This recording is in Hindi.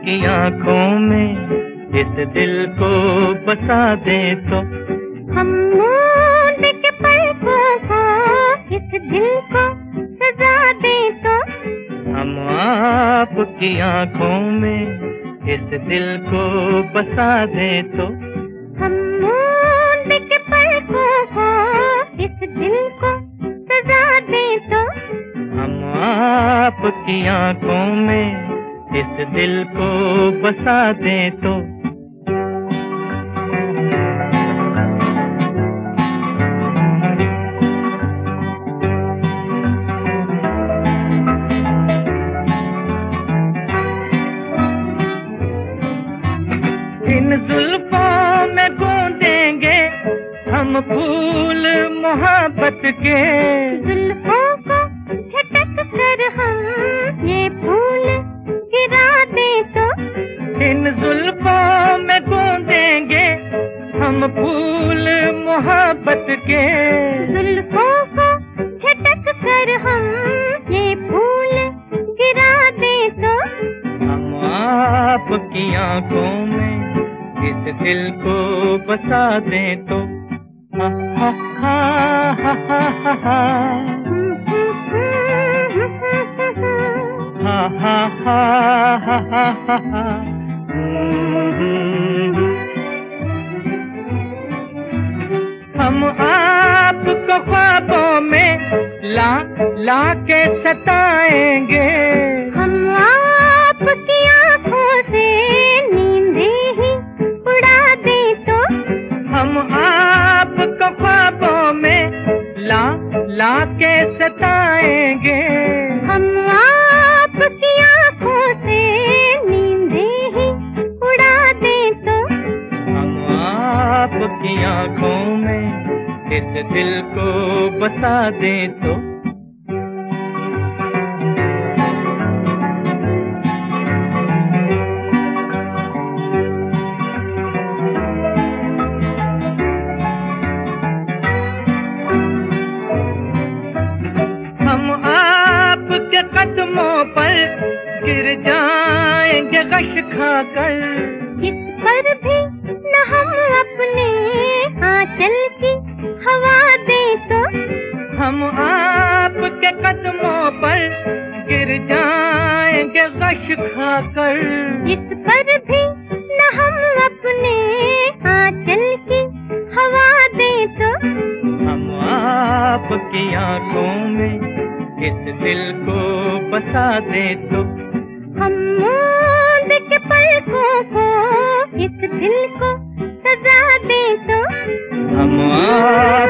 आपकी आँखों में इस दिल को बसा दे तो हम मूंद के पलकों को इस दिल को सजा दे तो हम आपकी आँखों में इस दिल को बसा दे तो हम मूंद के पलकों को इस दिल को सजा दे तो हम आपकी आँखों में इस दिल को बसा दे तो इन जुल्फों में गूंजेंगे हम फूल मोहब्बत के। जुल्फों को झटक कर हम ये फूल गिरा दे तो इन जुल्फों में गूंजेंगे हम फूल मोहब्बत के। जुल्फों को झटक कर हम ये फूल गिरा दे तो हम आपकी आँखों में इस दिल को बसा दे तो हा हा हा हा हा हा हा हा हा हा हा। हम आपको ख्वाबों में ला के सताएंगे। हम आपकी आँखों से नींदे ही उड़ा दे तो हम आपको ख्वाबों में ला के सताएंगे। हम आपकी आँखों से नींदे ही उड़ा दे तो हम आपकी आँखों में इस दिल को बसा दे तो हम आपके कदमों पर गिर जाएंगे गश खाकर। इस पर भी न हम अपने आंचल की हवा दे तो हम आपके कदमों पर गिर जाएंगे गश खाकर। इस पर भी न हम अपने आंचल की हवा दे तो हम आपकी आँखों में इस दिल को बसा दे तो हम मूंद के पलकों को इस दिल को सजा दे तो हम